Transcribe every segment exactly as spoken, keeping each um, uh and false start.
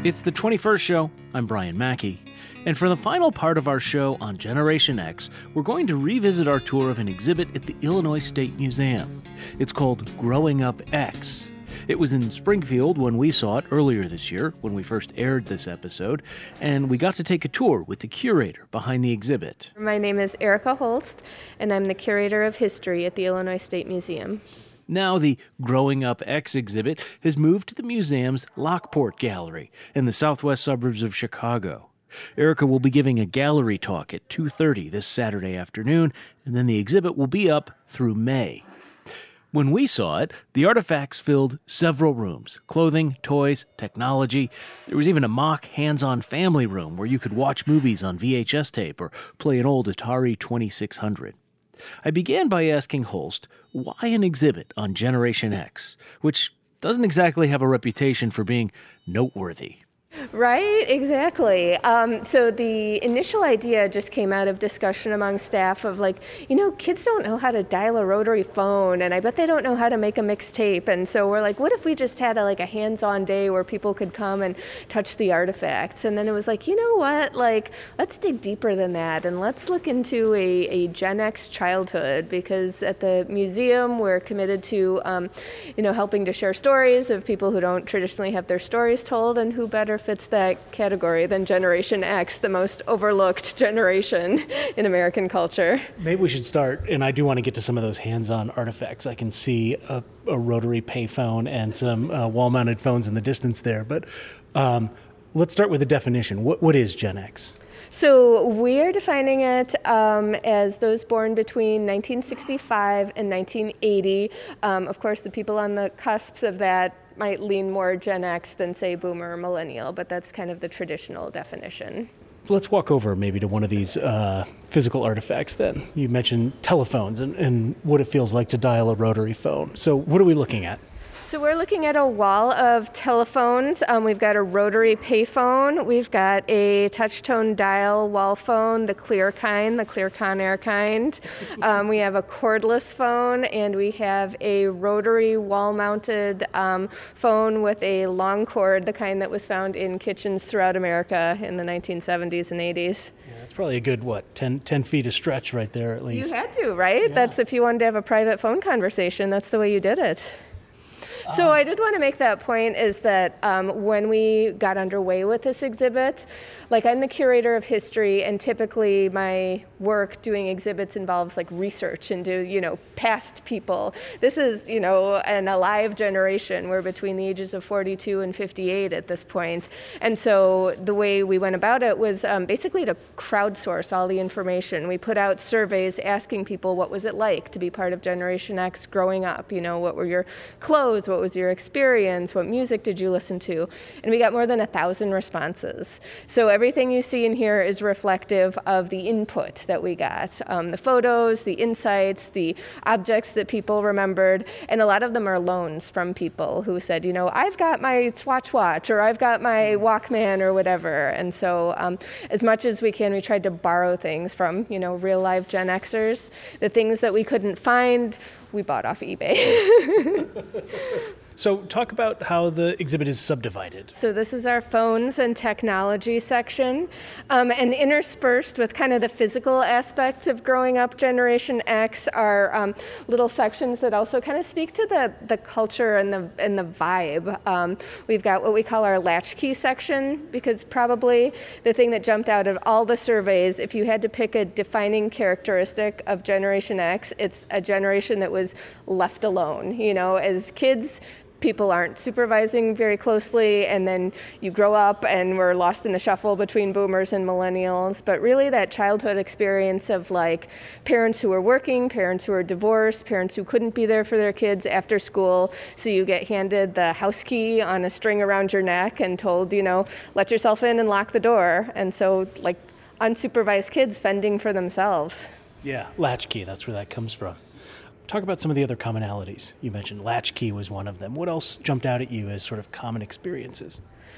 It's the twenty-first show. I'm Brian Mackey. And for the final part of our show on Generation X, we're going to revisit our tour of an exhibit at the Illinois State Museum. It's called Growing Up X. It was in Springfield when we saw it earlier this year, when we first aired this episode, and we got to take a tour with the curator behind the exhibit. My name is Erica Holst, and I'm the curator of history at the Illinois State Museum. Now the Growing Up X exhibit has moved to the museum's Lockport Gallery in the southwest suburbs of Chicago. Erica will be giving a gallery talk at two thirty this Saturday afternoon, and then the exhibit will be up through May. When we saw it, the artifacts filled several rooms: clothing, toys, technology. There was even a mock hands-on family room where you could watch movies on V H S tape or play an old Atari twenty-six hundred. I began by asking Holst why an exhibit on Generation X, which doesn't exactly have a reputation for being noteworthy. Right, exactly. Um, so the initial idea just came out of discussion among staff of like, you know, kids don't know how to dial a rotary phone, and I bet they don't know how to make a mixtape. And so we're like, what if we just had a, like a hands-on day where people could come and touch the artifacts? And then it was like, you know what, like, let's dig deeper than that, and let's look into a, a Gen X childhood, because at the museum we're committed to, um, you know, helping to share stories of people who don't traditionally have their stories told, and who better fits that category than Generation X, the most overlooked generation in American culture. Maybe we should start, and I do want to get to some of those hands-on artifacts. I can see a, a rotary payphone and some uh, wall-mounted phones in the distance there, but um, let's start with the definition. What, what is Gen X? So we're defining it um, as those born between nineteen sixty-five and nineteen eighty. Um, of course, the people on the cusps of that might lean more Gen X than, say, Boomer or Millennial, but that's kind of the traditional definition. Let's walk over maybe to one of these uh, physical artifacts then. You mentioned telephones and, and what it feels like to dial a rotary phone. So what are we looking at? So we're looking at a wall of telephones. Um, we've got a rotary payphone. We've got a touch-tone dial wall phone, the clear kind, the clear Conair kind. Um, we have a cordless phone, and we have a rotary wall-mounted um, phone with a long cord, the kind that was found in kitchens throughout America in the nineteen seventies and eighties. Yeah, that's probably a good, what, ten, ten feet of stretch right there at least. You had to, right? Yeah. That's if you wanted to have a private phone conversation, that's the way you did it. So I did want to make that point is that um, when we got underway with this exhibit, like I'm the curator of history, and typically my work doing exhibits involves like research into, you know, past people. This is, you know, an alive generation. We're between the ages of forty-two and fifty-eight at this point. And so the way we went about it was um, basically to crowdsource all the information. We put out surveys asking people, what was it like to be part of Generation X growing up? You know, what were your clothes? What was your experience? What music did you listen to? And we got more than a thousand responses. So everything you see in here is reflective of the input that we got. Um, the photos, the insights, the objects that people remembered, and a lot of them are loans from people who said, you know, I've got my Swatch watch, or I've got my Walkman, or whatever. And so um, as much as we can, we tried to borrow things from, you know, real live Gen Xers. The things that we couldn't find, we bought off eBay. So talk about how the exhibit is subdivided. So this is our phones and technology section, um, and interspersed with kind of the physical aspects of growing up Generation X are um, little sections that also kind of speak to the, the culture and the and the vibe. Um, we've got what we call our latchkey section, because probably the thing that jumped out of all the surveys, if you had to pick a defining characteristic of Generation X, it's a generation that was left alone. You know, as kids, people aren't supervising very closely, and then you grow up and we're lost in the shuffle between boomers and millennials. But really that childhood experience of like parents who are working, parents who are divorced, parents who couldn't be there for their kids after school, so you get handed the house key on a string around your neck and told, you know, let yourself in and lock the door. And so like unsupervised kids fending for themselves. Yeah, latchkey, that's where that comes from. Talk about some of the other commonalities. You mentioned latchkey was one of them. What else jumped out at you as sort of common experiences?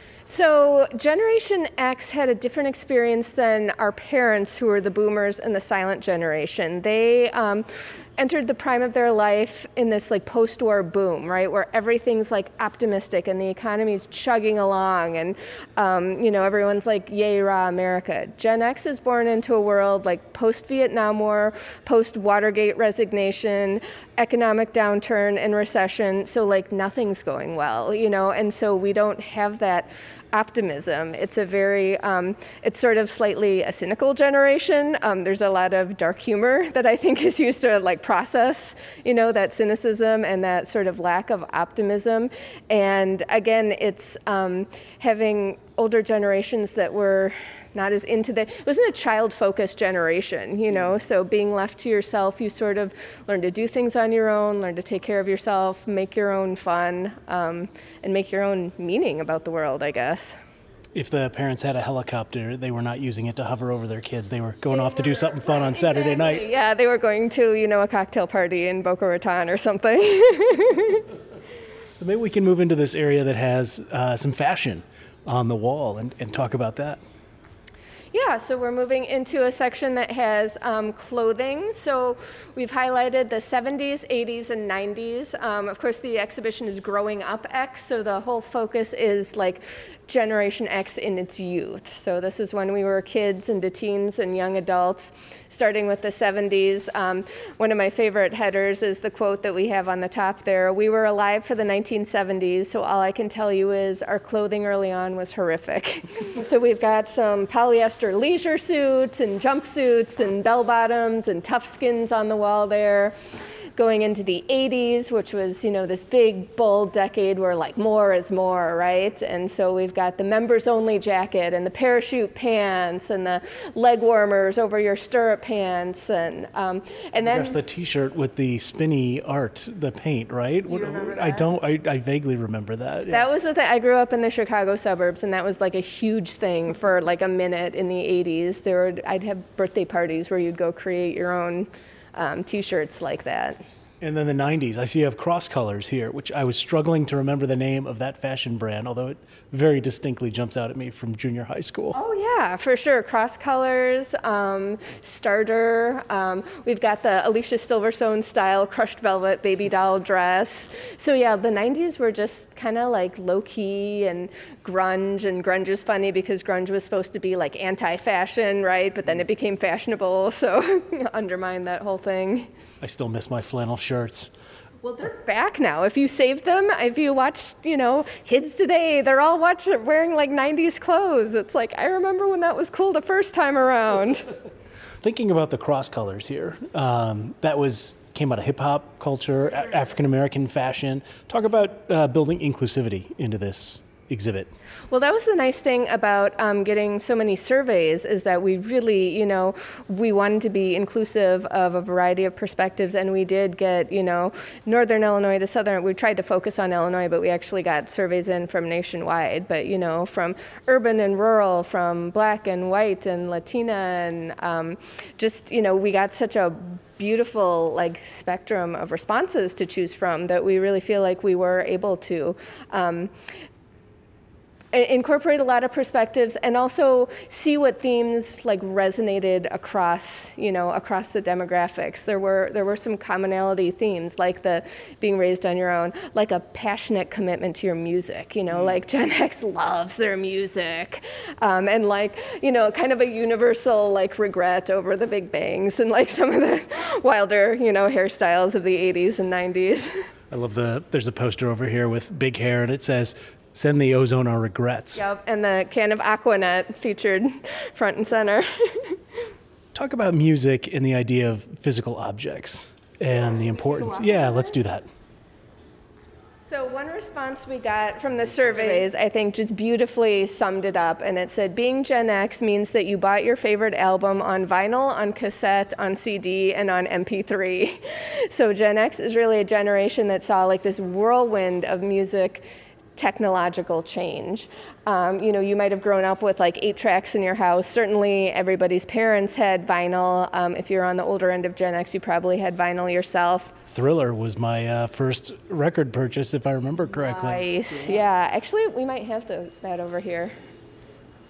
So Generation X had a different experience than our parents, who were the boomers and the silent generation. They um, entered the prime of their life in this like post-war boom, right, where everything's like optimistic and the economy's chugging along, and um, you know, everyone's like, yay, rah, America. Gen X is born into a world like post-Vietnam War, post-Watergate resignation, economic downturn and recession, so like nothing's going well, you know, and so we don't have that optimism. It's a very, um, it's sort of slightly a cynical generation. Um, there's a lot of dark humor that I think is used to like process, you know, that cynicism and that sort of lack of optimism. And again, it's um, having older generations that were not as into the, it wasn't a child-focused generation, you know, so being left to yourself, you sort of learn to do things on your own, learn to take care of yourself, make your own fun, um, and make your own meaning about the world, I guess. If the parents had a helicopter, they were not using it to hover over their kids. They were going they off were, to do something fun on Saturday exactly. night. Yeah, they were going to, you know, a cocktail party in Boca Raton or something. So maybe we can move into this area that has uh, some fashion on the wall and, and talk about that. Yeah, so we're moving into a section that has um, clothing. So we've highlighted the seventies, eighties, and nineties. Um, of course, the exhibition is Growing Up X, so the whole focus is like Generation X in its youth. So this is when we were kids and teens and young adults, starting with the seventies. Um, one of my favorite headers is the quote that we have on the top there. We were alive for the nineteen seventies, so all I can tell you is our clothing early on was horrific. So we've got some polyester leisure suits and jumpsuits and bell bottoms and tough skins on the wall there. Going into the eighties, which was, you know, this big, bold decade where like more is more, right? And so we've got the members only jacket and the parachute pants and the leg warmers over your stirrup pants, and um, and then gosh, the T-shirt with the spinny art, the paint, right? Do you remember that? I don't. I, I vaguely remember that. Yeah. That was the thing. I grew up in the Chicago suburbs, and that was like a huge thing for like a minute in the eighties. There were, I'd have birthday parties where you'd go create your own Um, t-shirts like that. And then the nineties, I see you have Cross Colors here, which I was struggling to remember the name of that fashion brand, although it very distinctly jumps out at me from junior high school. Oh yeah, for sure. Cross Colors, um, Starter. Um, we've got the Alicia Silverstone style crushed velvet baby doll dress. So yeah, the nineties were just kind of like low-key and grunge, and grunge is funny because grunge was supposed to be like anti-fashion, right? But then it became fashionable, so undermine that whole thing. I still miss my flannel shirts. Well, they're back now. If you saved them, if you watched, you know, kids today, they're all watch, wearing like nineties clothes. It's like, I remember when that was cool the first time around. Thinking about the Cross Colors here, um, that was came out of hip-hop culture, a- African-American fashion. Talk about uh, building inclusivity into this exhibit. Well, that was the nice thing about um, getting so many surveys, is that we really, you know, we wanted to be inclusive of a variety of perspectives, and we did get, you know, Northern Illinois to Southern. We tried to focus on Illinois, but we actually got surveys in from nationwide, but, you know, from urban and rural, from Black and white and Latina, and um, just, you know, we got such a beautiful like spectrum of responses to choose from that we really feel like we were able to um, incorporate a lot of perspectives and also see what themes like resonated across, you know, across the demographics. There were there were some commonality themes, like the being raised on your own, like a passionate commitment to your music, you know, like Gen X loves their music, um, and like, you know, kind of a universal like regret over the Big Bangs and like some of the wilder, you know, hairstyles of the eighties and nineties. I love the, there's a poster over here with big hair and it says, "Send the ozone our regrets." Yep, and the can of Aquanet featured front and center. Talk about music and the idea of physical objects and the importance. Yeah, let's do that. So one response we got from the surveys, I think, just beautifully summed it up, and it said, being Gen X means that you bought your favorite album on vinyl, on cassette, on C D, and on M P three. So Gen X is really a generation that saw like this whirlwind of music technological change. Um, you know, you might have grown up with like eight tracks in your house. Certainly everybody's parents had vinyl. Um, if you're on the older end of Gen X, you probably had vinyl yourself. Thriller was my uh, first record purchase, if I remember correctly. Nice, yeah. Actually, we might have the, that over here.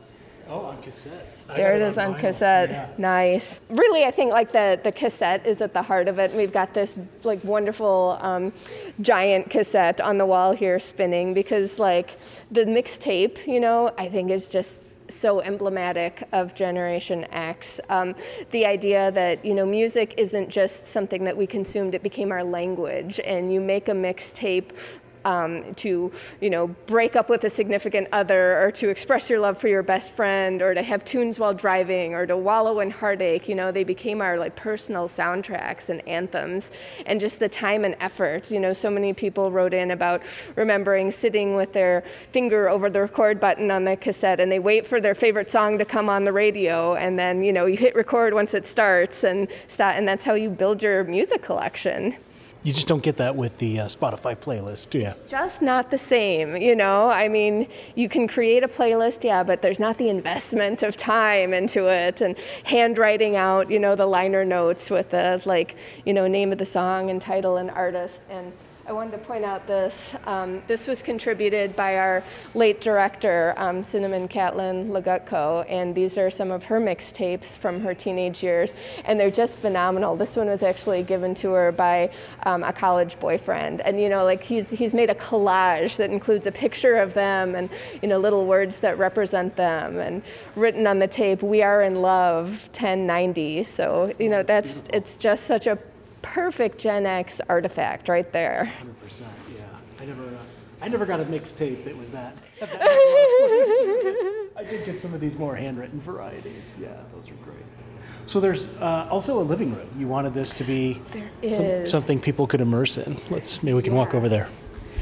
Oh, on cassette. There it is on vinyl. cassette. Yeah. Nice. Really, I think like the, the cassette is at the heart of it. We've got this like wonderful um, giant cassette on the wall here spinning because like the mixtape, you know, I think is just so emblematic of Generation X. Um, the idea that, you know, music isn't just something that we consumed, it became our language. And you make a mixtape Um, to, you know, break up with a significant other, or to express your love for your best friend, or to have tunes while driving, or to wallow in heartache. You know, they became our like personal soundtracks and anthems, and just the time and effort. You know, so many people wrote in about remembering sitting with their finger over the record button on the cassette, and they wait for their favorite song to come on the radio, and then, you know, you hit record once it starts, and start, and that's how you build your music collection. You just don't get that with the uh, Spotify playlist, do you? It's just not the same, you know? I mean, you can create a playlist, yeah, but there's not the investment of time into it, and handwriting out, you know, the liner notes with the, like, you know, name of the song and title and artist. And I wanted to point out this. Um, this was contributed by our late director, um, Cinnamon Catlin Legutko, and these are some of her mixtapes from her teenage years, and they're just phenomenal. This one was actually given to her by um, a college boyfriend, and you know, like he's he's made a collage that includes a picture of them and you know little words that represent them, and written on the tape, "We are in love, ten ninety." So you know, that's it's just such a perfect Gen X artifact right there. one hundred percent, yeah. I never, uh, I never got a mixtape that was that. that I did get some of these more handwritten varieties. Yeah, those are great. So there's uh, also a living room. You wanted this to be some, something people could immerse in. Let's maybe we can yeah. walk over there.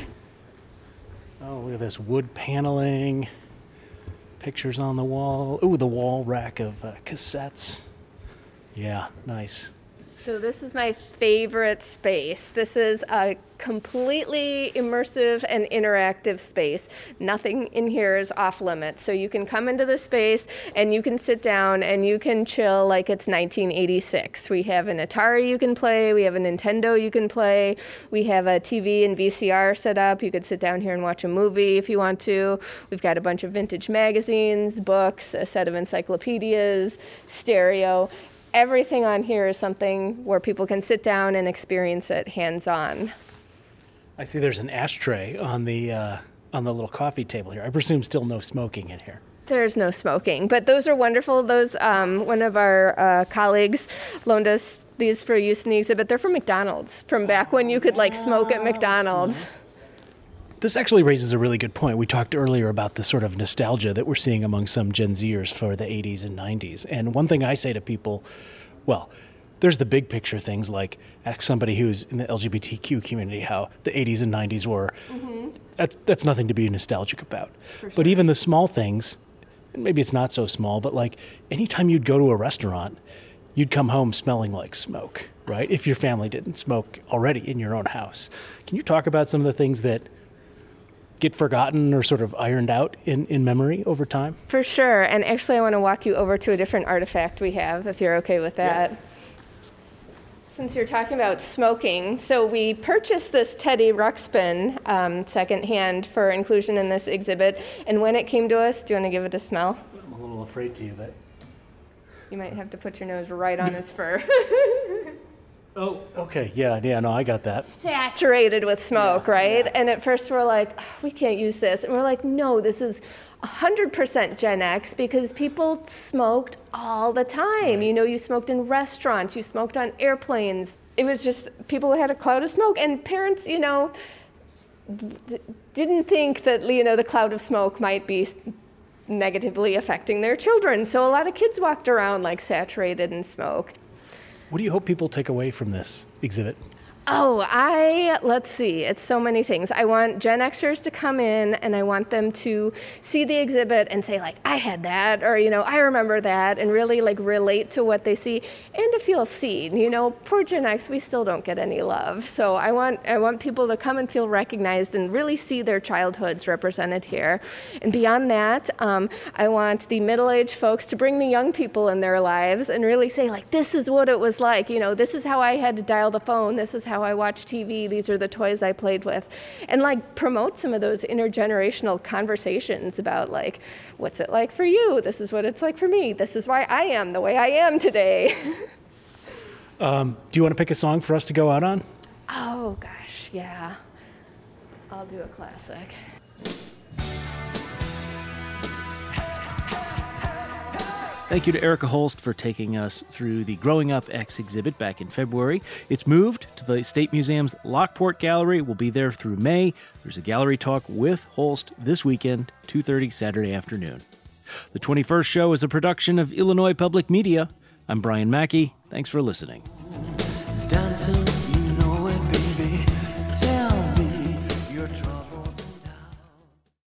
Oh, look at this wood paneling, pictures on the wall. Ooh, the wall rack of uh, cassettes. Yeah, nice. So this is my favorite space. This is a completely immersive and interactive space. Nothing in here is off limits. So you can come into the space and you can sit down and you can chill like it's nineteen eighty-six. We have an Atari you can play. We have a Nintendo you can play. We have a T V and V C R set up. You could sit down here and watch a movie if you want to. We've got a bunch of vintage magazines, books, a set of encyclopedias, stereo. Everything on here is something where people can sit down and experience it hands-on. I see there's an ashtray on the uh, on the little coffee table here. I presume still no smoking in here. There's no smoking, but those are wonderful. Those um, one of our uh, colleagues loaned us these for use in the exhibit. They're from McDonald's, from back when you could like smoke at McDonald's. This actually raises a really good point. We talked earlier about the sort of nostalgia that we're seeing among some Gen Zers for the eighties and nineties. And one thing I say to people, well, there's the big picture things like ask somebody who's in the L G B T Q community how the eighties and nineties were. Mm-hmm. That, that's nothing to be nostalgic about. Sure. But even the small things, and maybe it's not so small, but like anytime you'd go to a restaurant, you'd come home smelling like smoke, right? If your family didn't smoke already in your own house. Can you talk about some of the things that get forgotten or sort of ironed out in, in memory over time? For sure. And actually, I want to walk you over to a different artifact we have, if you're okay with that. Yeah. Since you're talking about smoking, so we purchased this Teddy Ruxpin um, secondhand for inclusion in this exhibit. And when it came to us, do you want to give it a smell? I'm a little afraid to, but... You might have to put your nose right on his fur. Oh, okay. Yeah, yeah, no, I got that. Saturated with smoke, yeah, right? Yeah. And at first we're like, oh, we can't use this. And we're like, no, this is one hundred percent Gen X because people smoked all the time. Right. You know, you smoked in restaurants, you smoked on airplanes. It was just, people had a cloud of smoke. And parents, you know, d- didn't think that, you know, the cloud of smoke might be negatively affecting their children. So a lot of kids walked around like saturated in smoke. What do you hope people take away from this exhibit? Oh, I, let's see, it's so many things. I want Gen Xers to come in and I want them to see the exhibit and say like, I had that, or, you know, I remember that, and really like relate to what they see and to feel seen. You know, poor Gen X, we still don't get any love. So I want, I want people to come and feel recognized and really see their childhoods represented here. And beyond that, um, I want the middle-aged folks to bring the young people in their lives and really say like, this is what it was like. You know, this is how I had to dial the phone. This is how how I watch T V. These are the toys I played with. And like promote some of those intergenerational conversations about like, what's it like for you? This is what it's like for me. This is why I am the way I am today. um, do you want to pick a song for us to go out on? Oh, gosh, yeah. I'll do a classic. Thank you to Erica Holst for taking us through the Growing Up X exhibit back in February. It's moved to the State Museum's Lockport Gallery. We'll be there through May. There's a gallery talk with Holst this weekend, two thirty Saturday afternoon. The twenty-first Show is a production of Illinois Public Media. I'm Brian Mackey. Thanks for listening. Dancing.